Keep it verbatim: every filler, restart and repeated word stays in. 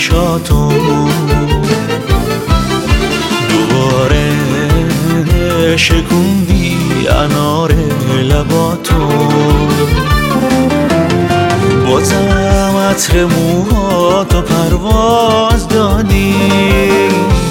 چشاتو، دوباره شکوندی انار لباتو، بازم عطر موهاتو پرواز دادی،